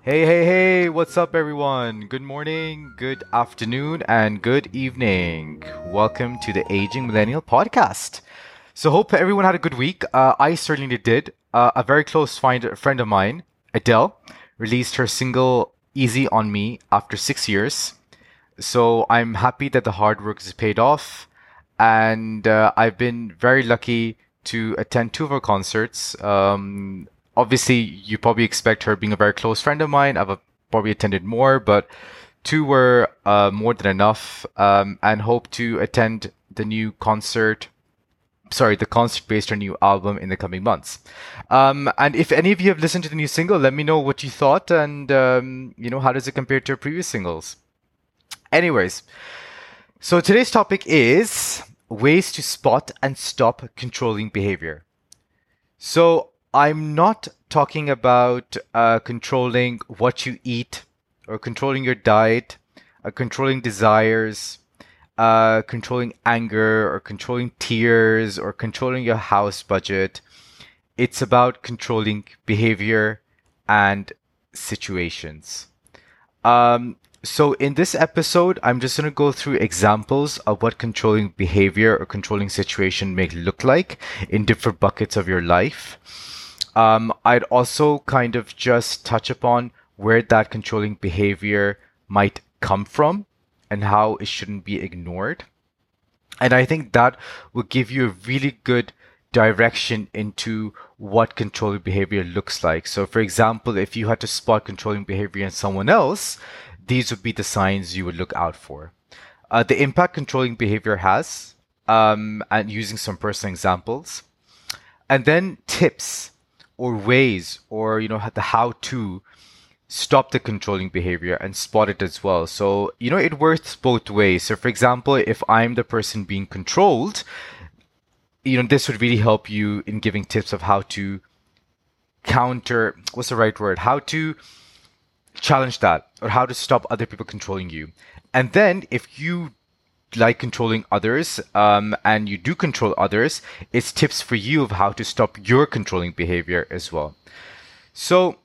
Hey, hey, hey, what's up, everyone? Good morning, good afternoon, and good evening. Welcome to the Aging Millennial Podcast. So, hope everyone had a good week. I certainly did. A very close friend of mine, Adele, released her single Easy on Me after 6 years. So, I'm happy that the hard work has paid off. And I've been very lucky to attend two of her concerts. Obviously, you probably expect her being a very close friend of mine. Probably attended more, but two were more than enough. And hope to attend the concert based on her new album in the coming months. And if any of you have listened to the new single, let me know what you thought and how does it compare to her previous singles. Anyways, so today's topic is ways to spot and stop controlling behavior. So I'm not talking about controlling what you eat or controlling your diet, controlling desires, controlling anger or controlling tears or controlling your house budget. It's about controlling behavior and situations. So in this episode, I'm just going to go through examples of what controlling behavior or controlling situation may look like in different buckets of your life. I'd also kind of just touch upon where that controlling behavior might come from and how it shouldn't be ignored. And I think that will give you a really good direction into what controlling behavior looks like. So, for example, if you had to spot controlling behavior in someone else, these would be the signs you would look out for. The impact controlling behavior has, and using some personal examples, and then tips or ways or the how to stop the controlling behavior and spot it as well. So, it works both ways. So, for example, if I'm the person being controlled, this would really help you in giving tips of how to counter, what's the right word? How to challenge that or how to stop other people controlling you. And then if you like controlling others and you do control others, it's tips for you of how to stop your controlling behavior as well. So,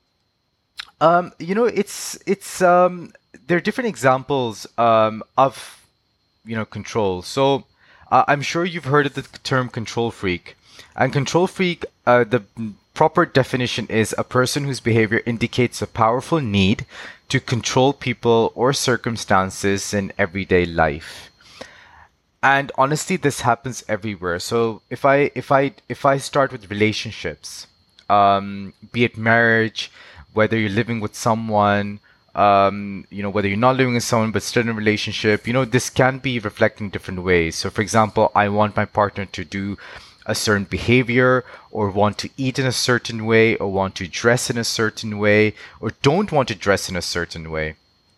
there are different examples of control. So I'm sure you've heard of the term control freak. And control freak, the proper definition is a person whose behavior indicates a powerful need to control people or circumstances in everyday life. And honestly, this happens everywhere. So if I start with relationships, be it marriage, whether you're living with someone, whether you're not living with someone but still in a relationship, this can be reflected in different ways. So, for example, I want my partner to do a certain behavior or want to eat in a certain way or want to dress in a certain way or don't want to dress in a certain way.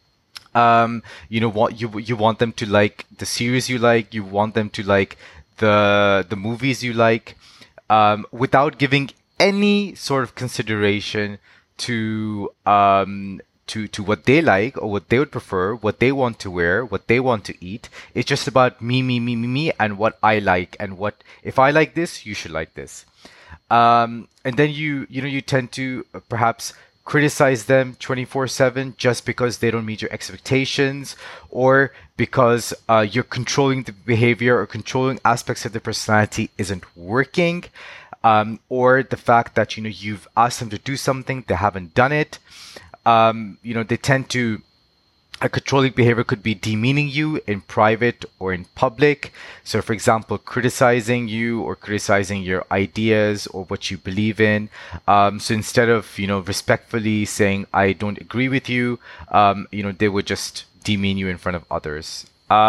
What you want them to like the series you like, you want them to like the movies you like, without giving any sort of consideration to to what they like or what they would prefer, what they want to wear, what they want to eat. It's just about me, and what I like, and what if I like this, you should like this. And then you tend to perhaps criticize them 24/7 just because they don't meet your expectations, or because you're controlling the behavior or controlling aspects of their personality isn't working, or the fact that you've asked them to do something, they haven't done it. They tend to a controlling behavior could be demeaning you in private or in public. So, for example, criticizing you or criticizing your ideas or what you believe in. So instead of, respectfully saying, I don't agree with you, they would just demean you in front of others.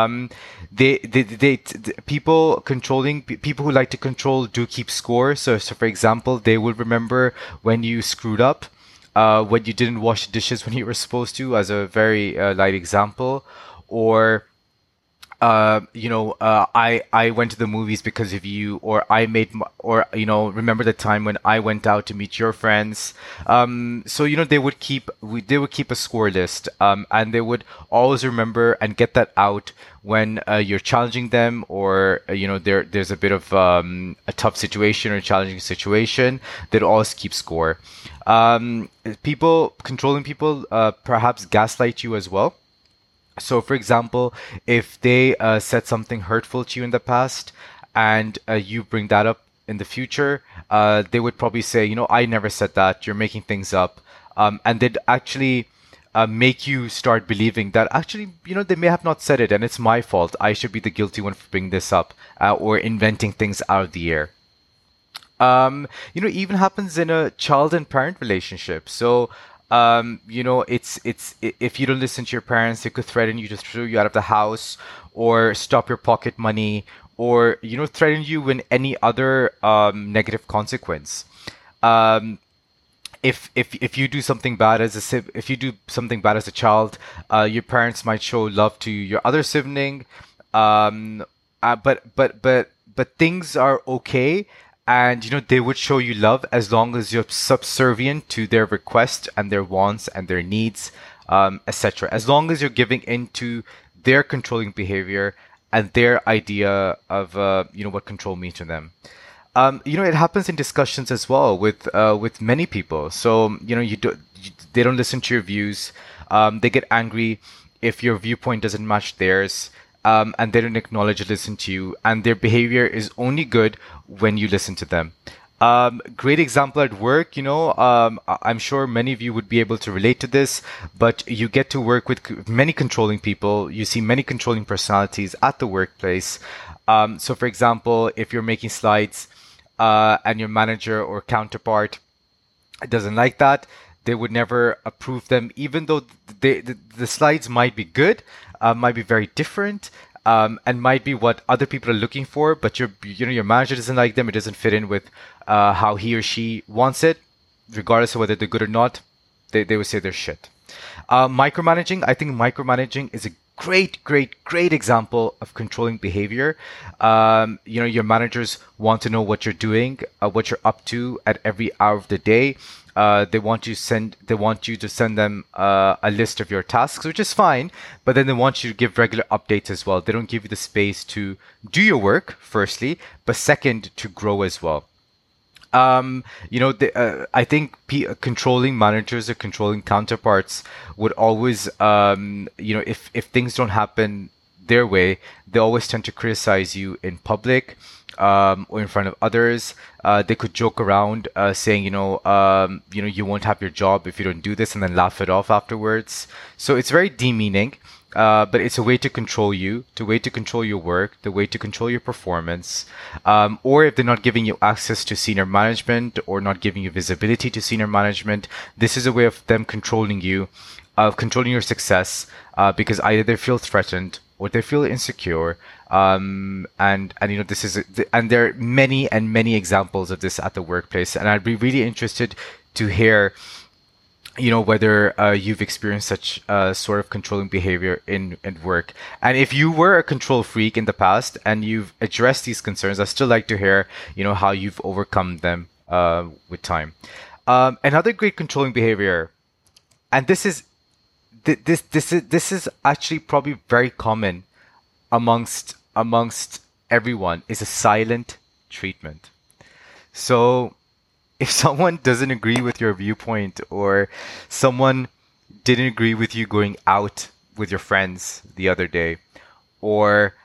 People who like to control do keep score. So for example, they will remember when you screwed up, when you didn't wash the dishes when you were supposed to, as a very light example, or I went to the movies because of you, or I made, or remember the time when I went out to meet your friends. So they would keep a score list, and they would always remember and get that out when you're challenging them, or there's a bit of a tough situation or a challenging situation. They'd always keep score. People controlling people perhaps gaslight you as well. So, for example, if they said something hurtful to you in the past and you bring that up in the future, they would probably say, I never said that. You're making things up. And they'd actually make you start believing that actually, they may have not said it and it's my fault. I should be the guilty one for bringing this up or inventing things out of the air. Even happens in a child and parent relationship. So, if you don't listen to your parents, they could threaten you to throw you out of the house or stop your pocket money or, threaten you with any other negative consequence. Um, if you do something bad if you do something bad as a child, your parents might show love to your other sibling, um, but things are okay, and they would show you love as long as you're subservient to their requests and their wants and their needs, etc. As long as you're giving in to their controlling behavior and their idea of what control means to them. It happens in discussions as well with many people. So they don't listen to your views. They get angry if your viewpoint doesn't match theirs, and they don't acknowledge or listen to you. And their behavior is only good when you listen to them. Great example at work. I'm sure many of you would be able to relate to this, but you get to work with many controlling people. You see many controlling personalities at the workplace. So, for example, if you're making slides and your manager or counterpart doesn't like that, they would never approve them, even though the slides might be good, might be very different, and might be what other people are looking for. But your manager doesn't like them. It doesn't fit in with how he or she wants it, regardless of whether they're good or not. They would say they're shit. Micromanaging. I think micromanaging is a great example of controlling behavior. Your managers want to know what you're doing, what you're up to at every hour of the day. They want you to send them a list of your tasks, which is fine, but then they want you to give regular updates as well. They don't give you the space to do your work, firstly, but second, to grow as well. I think controlling managers or controlling counterparts would always, if things don't happen their way, they always tend to criticize you in public, or in front of others. They could joke around, saying, you won't have your job if you don't do this, and then laugh it off afterwards. So it's very demeaning. But it's a way to control you, the way to control your work, the way to control your performance. Or if they're not giving you access to senior management or not giving you visibility to senior management, this is a way of them controlling you, controlling your success, because either they feel threatened or they feel insecure. And there are many and many examples of this at the workplace. And I'd be really interested to hear whether you've experienced such sort of controlling behavior in work. And if you were a control freak in the past and you've addressed these concerns, I'd still like to hear, how you've overcome them with time. Another great controlling behavior, and this is actually probably very common amongst everyone, is a silent treatment. So if someone doesn't agree with your viewpoint, or someone didn't agree with you going out with your friends the other day, or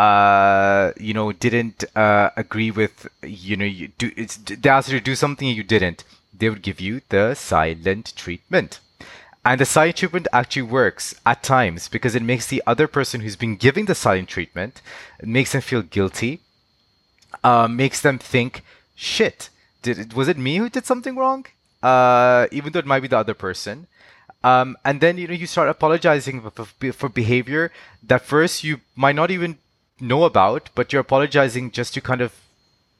didn't agree with they asked you to do something and you didn't, they would give you the silent treatment. And the silent treatment actually works at times because it makes the other person who's been giving the silent treatment, it makes them feel guilty, makes them think, shit, was it me who did something wrong? Even though it might be the other person. And then, you start apologizing for behavior that first you might not even know about, but you're apologizing just to kind of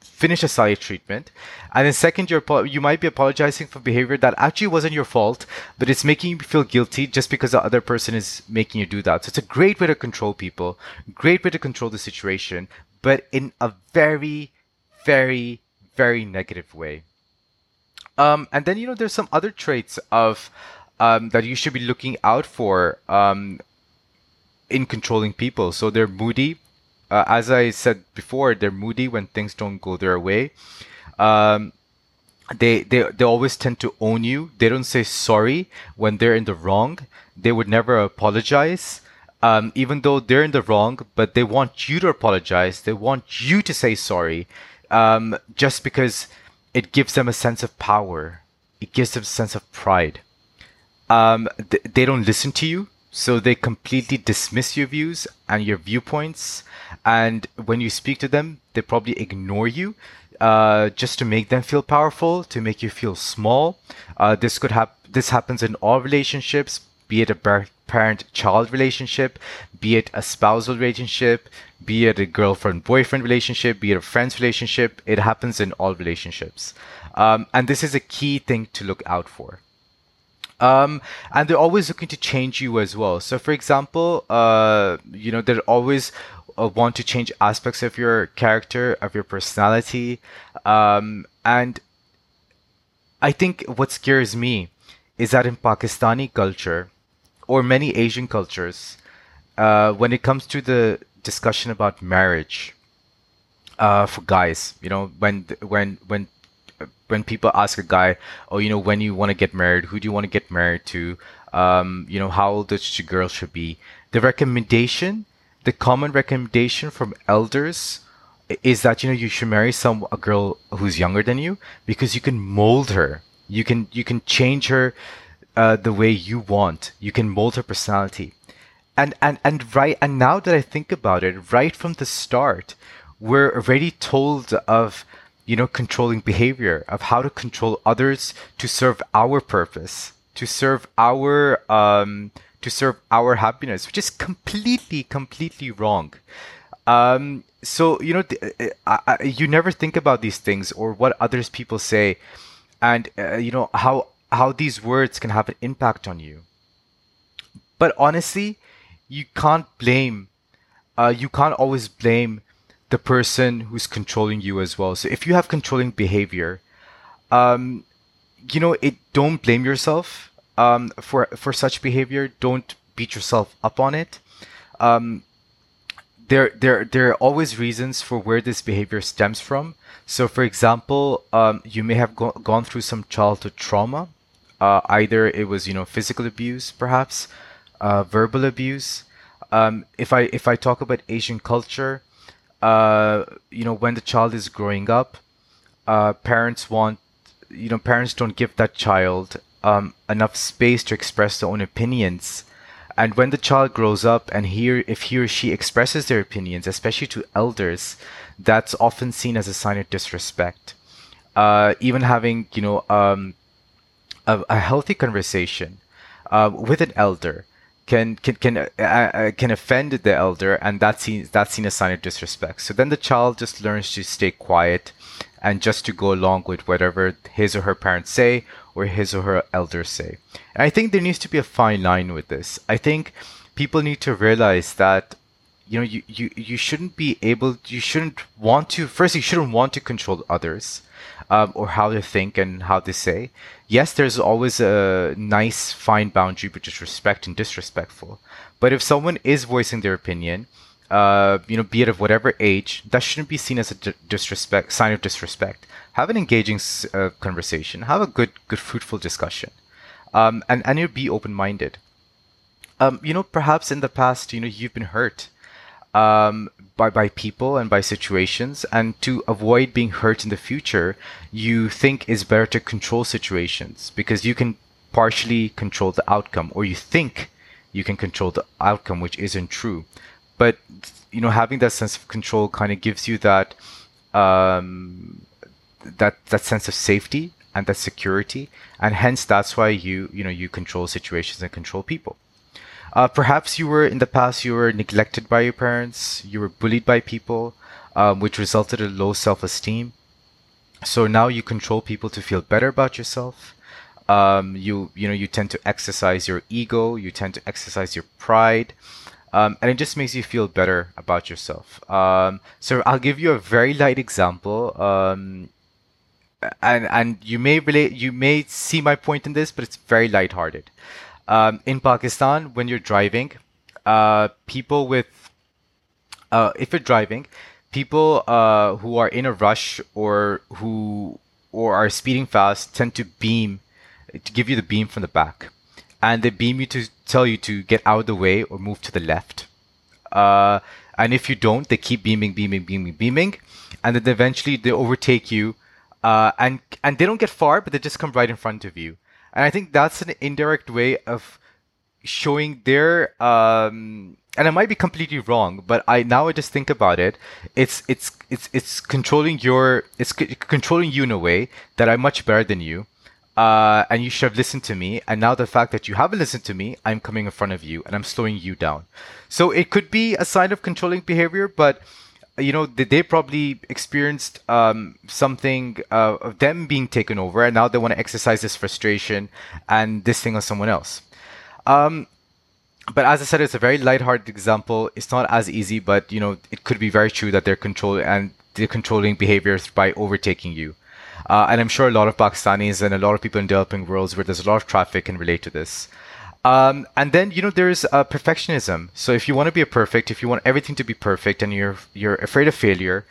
finish a silent treatment. And then second, you might be apologizing for behavior that actually wasn't your fault, but it's making you feel guilty just because the other person is making you do that. So it's a great way to control people, great way to control the situation, but in a very, very, very negative way. And then, there's some other traits of that you should be looking out for in controlling people. So they're moody. As I said before, they're moody when things don't go their way. Um, they always tend to own you. They don't say sorry when they're in the wrong. They would never apologize, even though they're in the wrong. But they want you to apologize. They want you to say sorry, just because it gives them a sense of power. It gives them a sense of pride. They don't listen to you, so they completely dismiss your views and your viewpoints. And when you speak to them, they probably ignore you, just to make them feel powerful, to make you feel small. This happens in all relationships, be it a parent-child relationship, be it a spousal relationship, be it a girlfriend-boyfriend relationship, be it a friend's relationship. It happens in all relationships. And this is a key thing to look out for. And they're always looking to change you as well. So, for example, they're always want to change aspects of your character, of your personality. And I think what scares me is that in Pakistani culture, or many Asian cultures, when it comes to the discussion about marriage, for guys, when people ask a guy, oh, when you want to get married, who do you want to get married to? How old the girl should be. The common recommendation from elders is that, you should marry a girl who's younger than you, because you can mold her. You can change her, the way you want. You can mold her personality. And now that I think about it, right from the start, we're already told of, controlling behavior, of how to control others to serve our purpose, to serve our happiness, which is completely wrong. So you never think about these things or what others people say, and how these words can have an impact on you. But honestly, you can't blame. You can't always blame the person who's controlling you as well. So if you have controlling behavior, don't blame yourself for such behavior. Don't beat yourself up on it. There are always reasons for where this behavior stems from. So, for example, you may have gone through some childhood trauma. Either it was physical abuse, perhaps verbal abuse. If I talk about Asian culture, when the child is growing up, parents don't give that child enough space to express their own opinions. And when the child grows up and if he or she expresses their opinions, especially to elders, that's often seen as a sign of disrespect. Even having, a healthy conversation with an elder can offend the elder, and that's seen as a sign of disrespect. So then the child just learns to stay quiet and just to go along with whatever his or her parents say or his or her elders say. And I think there needs to be a fine line with this. I think people need to realize that you shouldn't want to control others, or how they think and how they say. Yes, there's always a nice fine boundary between respect and disrespectful. But if someone is voicing their opinion, be it of whatever age, that shouldn't be seen as a sign of disrespect. Have an engaging conversation. Have a good, fruitful discussion, and you be open-minded. Perhaps in the past, you've been hurt by people and by situations, and to avoid being hurt in the future, you think it's better to control situations because you can partially control the outcome, or you think you can control the outcome, which isn't true. But having that sense of control kind of gives you that that sense of safety and that security, and hence that's why you control situations and control people. Perhaps you were in the past, you were neglected by your parents, you were bullied by people, which resulted in low self-esteem. So now you control people to feel better about yourself. You tend to exercise your ego, you tend to exercise your pride, and it just makes you feel better about yourself. So I'll give you a very light example. And you may see my point in this, but it's very lighthearted. In Pakistan, when you're driving, people with if you're driving, people who are in a rush or are speeding fast tend to give you the beam from the back, and they beam you to tell you to get out of the way or move to the left. And if you don't, they keep beaming, and then eventually they overtake you, and they don't get far, but they just come right in front of you. And I think that's an indirect way of showing their and I might be completely wrong, but I just think about it. It's controlling controlling you in a way that I'm much better than you, and you should have listened to me. And now the fact that you haven't listened to me, I'm coming in front of you and I'm slowing you down. So it could be a sign of controlling behavior, but they probably experienced something of them being taken over, and now they want to exercise this frustration and this thing on someone else. But as I said, it's a very lighthearted example. It's not as easy, but it could be very true that they're controlling behaviors by overtaking you. And I'm sure a lot of Pakistanis and a lot of people in developing worlds where there's a lot of traffic can relate to this. And then there's perfectionism. So if you want to be if you want everything to be perfect, and you're afraid of failure,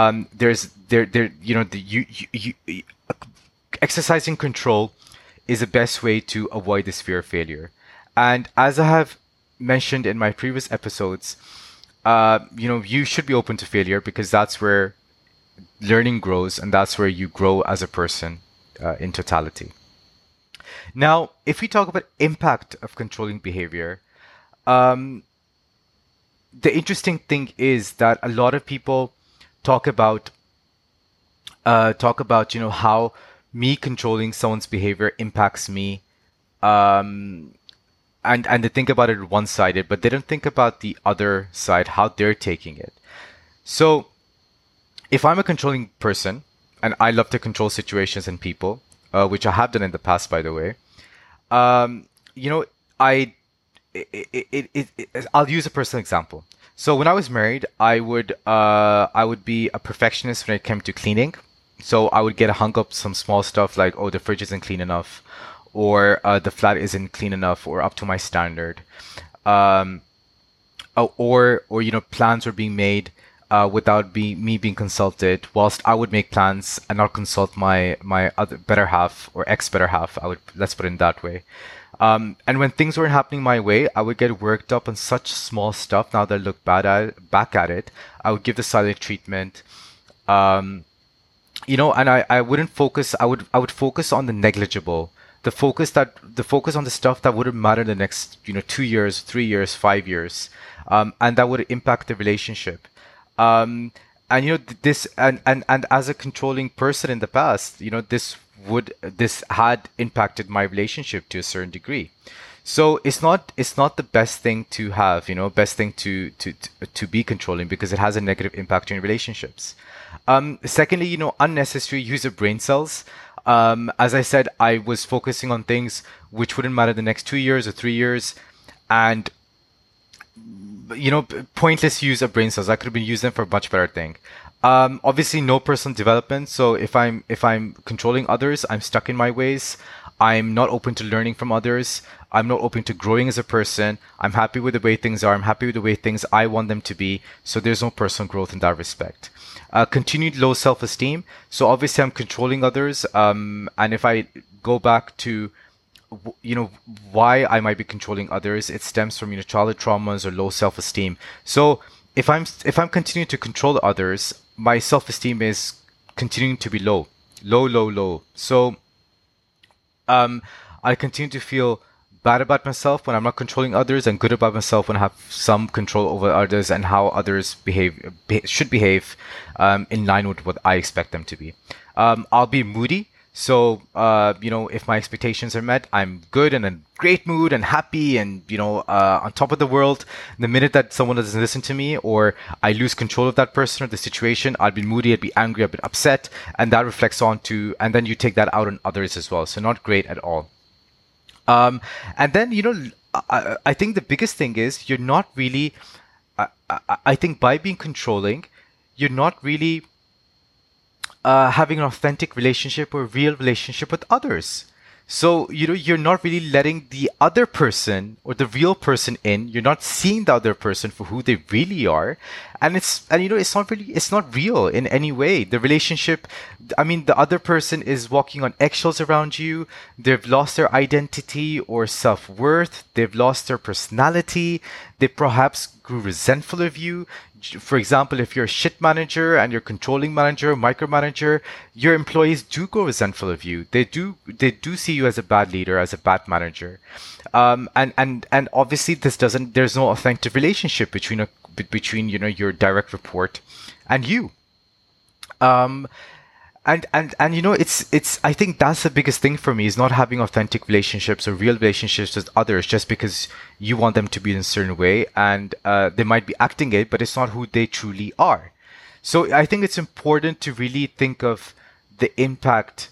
exercising control is the best way to avoid this fear of failure. And as I have mentioned in my previous episodes, you should be open to failure, because that's where learning grows, and that's where you grow as a person in totality. Now, if we talk about impact of controlling behavior, the interesting thing is that a lot of people talk about how me controlling someone's behavior impacts me, and they think about it one-sided, but they don't think about the other side, how they're taking it. So if I'm a controlling person, and I love to control situations and people, which I have done in the past, by the way, I'll use a personal example. So when I was married, I would be a perfectionist when it came to cleaning. So I would get hung up some small stuff like, oh, the fridge isn't clean enough, or the flat isn't clean enough or up to my standard, or plans were being made without me being consulted, whilst I would make plans and not consult my other better half or ex better half. Let's put it in that way. And when things weren't happening my way, I would get worked up on such small stuff. Now that I look back at it, I would give the silent treatment. And I wouldn't focus. I would focus on the negligible. The focus on the stuff that wouldn't matter in the next 2 years, 3 years, 5 years, and that would impact the relationship. And as a controlling person in the past, this had impacted my relationship to a certain degree. So it's not the best thing to have, best thing to be controlling, because it has a negative impact on relationships. Secondly, unnecessary use of brain cells. As I said, I was focusing on things which wouldn't matter the next 2 years or 3 years, and pointless use of brain cells. I could have been using them for a much better thing. Obviously, no personal development. So if I'm controlling others, I'm stuck in my ways. I'm not open to learning from others. I'm not open to growing as a person. I'm happy with the way things are. I'm happy with the way things I want them to be. So there's no personal growth in that respect. Continued low self-esteem. So obviously I'm controlling others. And if I go back to, why I might be controlling others, it stems from, childhood traumas or low self-esteem. So if I'm continuing to control others, my self-esteem is continuing to be low. So I continue to feel bad about myself when I'm not controlling others, and good about myself when I have some control over others and how others should behave in line with what I expect them to be. I'll be moody. So, if my expectations are met, I'm good and in great mood and happy and, on top of the world. The minute that someone doesn't listen to me or I lose control of that person or the situation, I'll be moody, I'll be angry, I'll be upset. And that reflects on to, and then you take that out on others as well. So not great at all. Um, and then, I think the biggest thing is you're not really, I think by being controlling, you're not really having an authentic relationship or real relationship with others. So, you're not really letting the other person or the real person in. You're not seeing the other person for who they really are. It's not real in any way. The relationship, I mean, the other person is walking on eggshells around you. They've lost their identity or self-worth. They've lost their personality. They perhaps grew resentful of you. For example, if you're a shit manager and you're controlling manager, micromanager, your employees do grow resentful of you. They do see you as a bad leader, as a bad manager. And obviously there's no authentic relationship between your direct report and you. Um, and it's I think that's the biggest thing for me is not having authentic relationships or real relationships with others just because you want them to be in a certain way and they might be acting it, but it's not who they truly are. So I think it's important to really think of the impact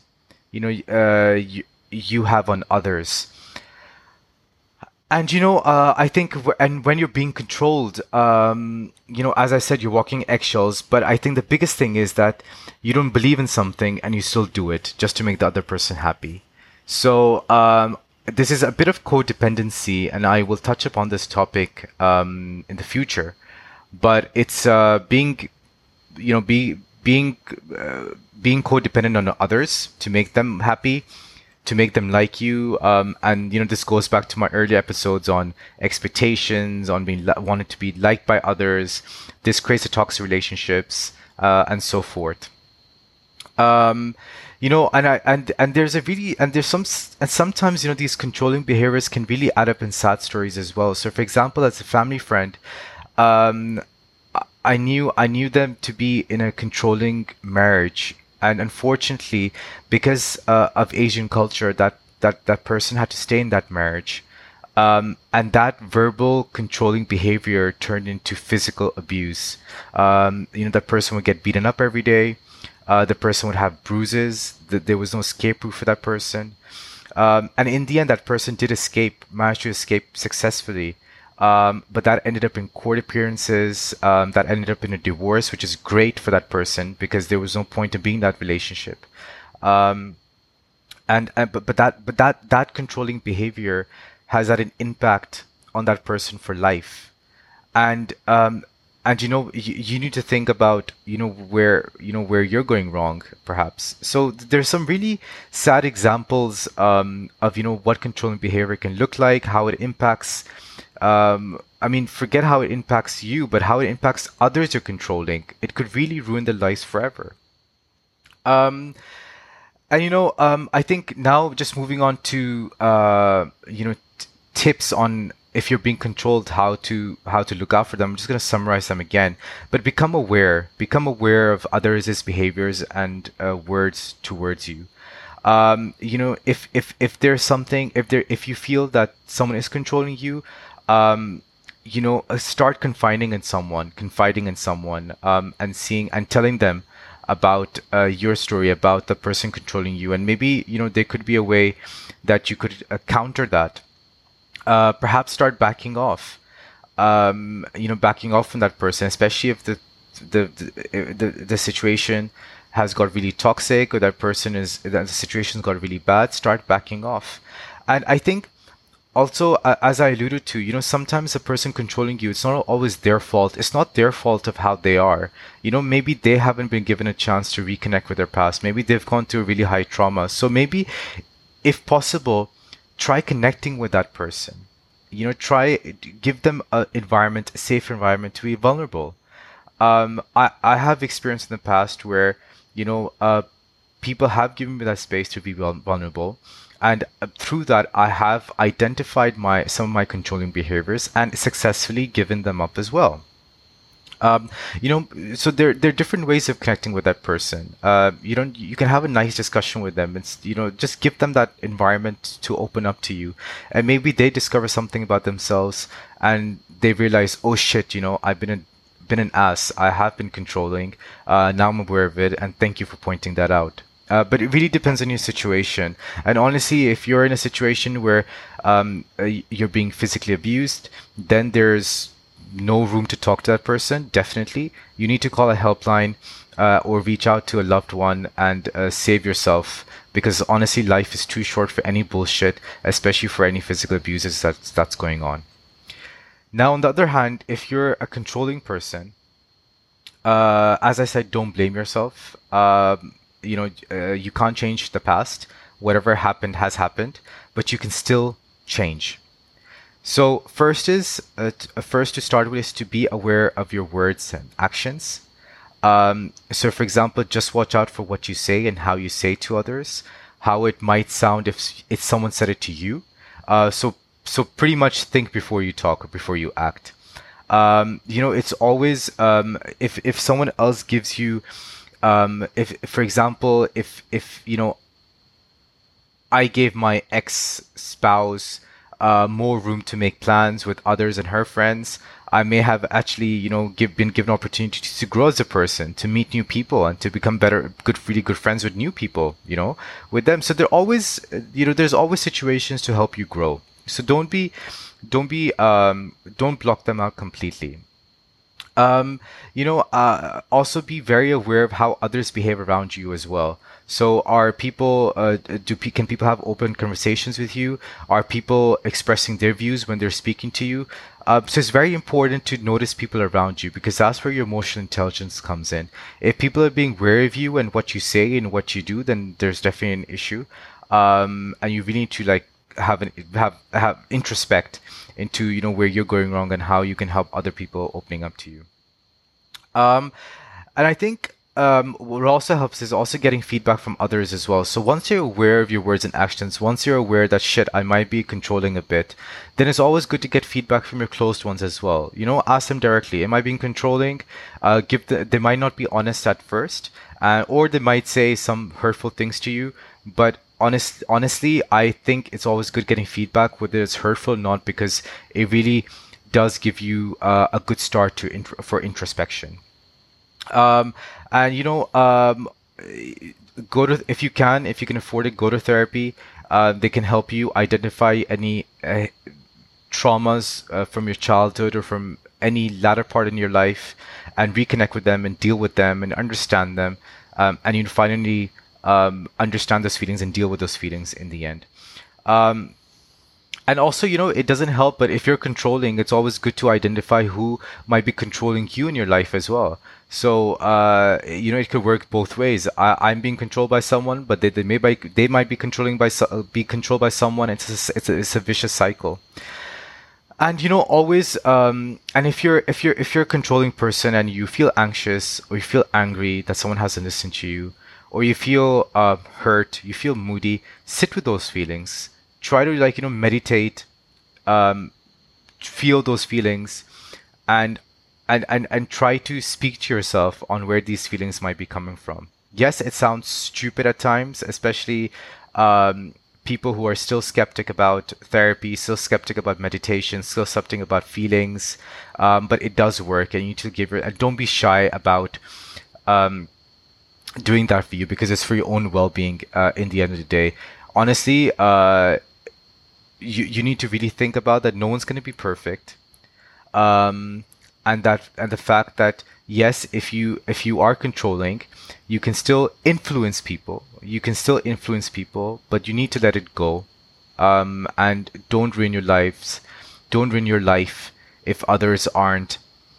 you have on others. And I think, and when you're being controlled, as I said, you're walking eggshells. But I think the biggest thing is that you don't believe in something and you still do it just to make the other person happy. So this is a bit of codependency, and I will touch upon this topic in the future. But it's being, you know, be being being codependent on others to make them happy, to make them like you. And this goes back to my earlier episodes on expectations, on being wanted to be liked by others. This creates a toxic relationships, and so forth. Um, and there's a really and there's and sometimes these controlling behaviors can really add up in sad stories as well. So, for example, as a family friend, um, I knew them to be in a controlling marriage, and unfortunately, because of Asian culture, that person had to stay in that marriage, and that verbal controlling behavior turned into physical abuse. That person would get beaten up every day. The person would have bruises. There was no escape route for that person. And in the end, that person did escape, managed to escape successfully. But that ended up in court appearances. That ended up in a divorce, which is great for that person because there was no point in being in that relationship. Um, but that controlling behavior has had an impact on that person for life. And you need to think about where you're going wrong perhaps. So there's some really sad examples of what controlling behavior can look like, how it impacts, I mean, forget how it impacts you, but how it impacts others you're controlling. It could really ruin their lives forever. um and I think now, just moving on to tips on if you're being controlled, how to look out for them. I'm just going to summarize them again. But become aware of others' behaviors and words towards you. If there's something, if you feel that someone is controlling you, start confiding in someone, and seeing and telling them about your story, about the person controlling you, and maybe there could be a way that you could counter that. Perhaps start backing off from that person, especially if the situation has got really toxic, or that the situation's got really bad. Start backing off. And I think also, as I alluded to, sometimes the person controlling you, it's not always their fault. It's not their fault of how they are. Maybe they haven't been given a chance to reconnect with their past. Maybe they've gone through a really high trauma. So maybe, if possible, try connecting with that person. Try give them a safe environment to be vulnerable. I have experienced in the past where people have given me that space to be vulnerable, and through that I have identified my some of my controlling behaviors and successfully given them up as well. um, so there are different ways of connecting with that person. You can have a nice discussion with them. It's, just give them that environment to open up to you, and maybe they discover something about themselves, and they realize, oh shit, I've been an ass. I have been controlling. Now I'm aware of it, and thank you for pointing that out. But it really depends on your situation. And honestly, if you're in a situation where you're being physically abused, then there's no room to talk to that person. Definitely, you need to call a helpline or reach out to a loved one and save yourself. Because honestly, life is too short for any bullshit, especially for any physical abuses that's going on. Now, on the other hand, if you're a controlling person, as I said, don't blame yourself. You can't change the past. Whatever happened has happened, but you can still change. So first to start with is to be aware of your words and actions. So for example, just watch out for what you say and how you say to others, how it might sound if someone said it to you. So pretty much think before you talk or before you act. It's always if someone else gives you if for example if I gave my ex-spouse more room to make plans with others and her friends, I may have actually been given opportunity to grow as a person, to meet new people, and to become really good friends with new people, with them. So there's always situations to help you grow. So don't block them out completely. Also be very aware of how others behave around you as well. So are people, can people have open conversations with you? Are people expressing their views when they're speaking to you? So it's very important to notice people around you, because that's where your emotional intelligence comes in. If people are being wary of you and what you say and what you do, then there's definitely an issue. And you really need to have introspect into where you're going wrong and how you can help other people opening up to you. And I think what also helps is also getting feedback from others as well. So once you're aware of your words and actions, once you're aware that shit, I might be controlling a bit, then it's always good to get feedback from your closed ones as well. Ask them directly, am I being controlling? They might not be honest at first, or they might say some hurtful things to you, but honestly, I think it's always good getting feedback, whether it's hurtful or not, because it really does give you a good start for introspection. And if you can afford it, go to therapy. They can help you identify any traumas from your childhood or from any latter part in your life, and reconnect with them and deal with them and understand them, and you finally understand those feelings and deal with those feelings in the end. And also, it doesn't help, but if you're controlling, it's always good to identify who might be controlling you in your life as well. So, it could work both ways. I'm being controlled by someone, but they might be be controlled by someone. It's a vicious cycle. And always, and if you're a controlling person and you feel anxious or you feel angry that someone hasn't listened to you, or you feel hurt, you feel moody, sit with those feelings. Try to meditate, feel those feelings, and try to speak to yourself on where these feelings might be coming from. Yes, it sounds stupid at times, especially people who are still skeptic about therapy, still skeptic about meditation, still skeptic about feelings, but it does work, and you need to and don't be shy about doing that for you, because it's for your own well-being in the end of the day. Honestly, you need to really think about that. No one's going to be perfect, and the fact that yes, if you are controlling, you can still influence people. But you need to let it go, and don't ruin your lives. Don't ruin your life if others aren't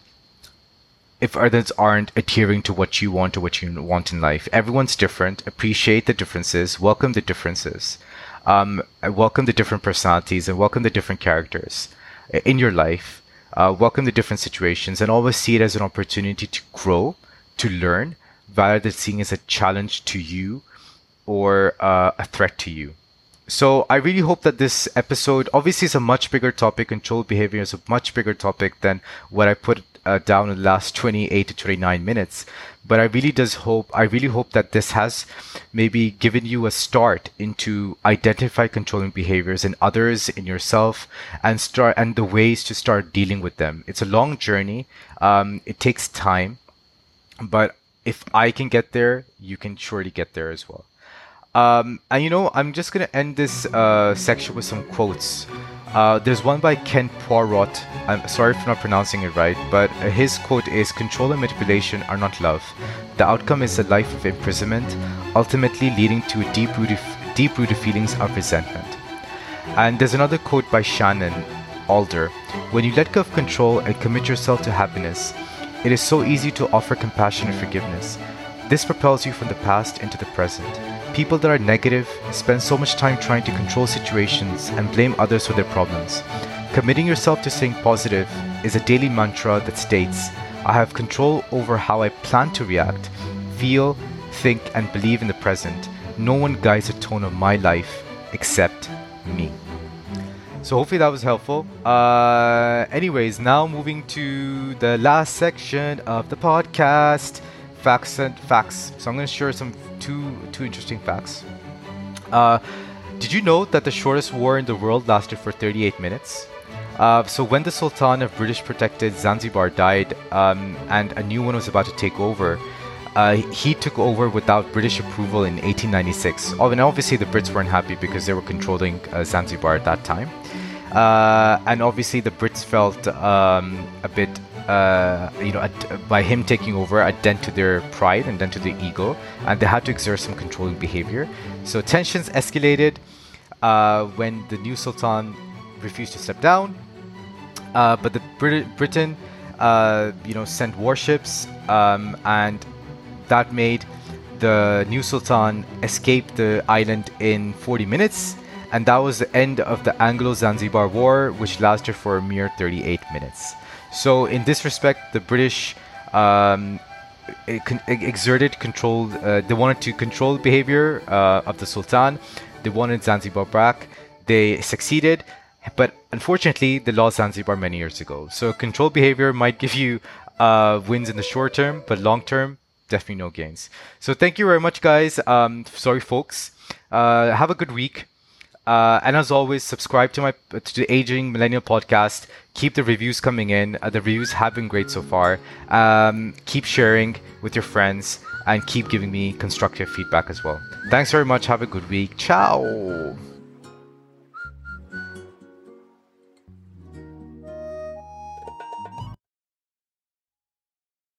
adhering to what you want or what you want in life. Everyone's different. Appreciate the differences. Welcome the differences. Welcome the different personalities and welcome the different characters in your life. Welcome the different situations, and always see it as an opportunity to grow, to learn, rather than seeing it as a challenge to you or a threat to you. So I really hope that this episode, obviously, is a much bigger topic. Controlled behavior is a much bigger topic than what I put down in the last 28 to 29 minutes. But I really hope that this has maybe given you a start into identify controlling behaviors in others, in yourself, and the ways to start dealing with them. It's a long journey. It takes time, but if I can get there, you can surely get there as well. And I'm just gonna end this section with some quotes. There's one by Ken Poirot. I'm sorry for not pronouncing it right, but his quote is, "Control and manipulation are not love. The outcome is a life of imprisonment, ultimately leading to deep-rooted feelings of resentment." And there's another quote by Shannon Alder. "When you let go of control and commit yourself to happiness, it is so easy to offer compassion and forgiveness. This propels you from the past into the present. People that are negative spend so much time trying to control situations and blame others for their problems. Committing yourself to staying positive is a daily mantra that states, I have control over how I plan to react, feel, think, and believe in the present. No one guides the tone of my life except me." So hopefully that was helpful. Anyways, now moving to the last section of the podcast, facts and facts. So I'm going to share some two interesting facts. Did you know that the shortest war in the world lasted for 38 minutes? So when the Sultan of British protected Zanzibar died, and a new one was about to take over, he took over without British approval in 1896. And obviously the Brits weren't happy because they were controlling Zanzibar at that time. And obviously the Brits felt a bit, by him taking over, a dent to their pride and dent to their ego, and they had to exert some controlling behavior. So tensions escalated when the new Sultan refused to step down. But the Britain, sent warships, and that made the new Sultan escape the island in 40 minutes. And that was the end of the Anglo-Zanzibar War, which lasted for a mere 38 minutes. So in this respect, the British exerted control. They wanted to control the behavior of the Sultan. They wanted Zanzibar back. They succeeded, but unfortunately, they lost Zanzibar many years ago. So control behavior might give you wins in the short term, but long term, definitely no gains. So thank you very much, guys. Sorry, folks. Have a good week. And as always, subscribe to the Aging Millennial podcast. Keep the reviews coming in. The reviews have been great so far. Keep sharing with your friends and keep giving me constructive feedback as well. Thanks very much. Have a good week. Ciao.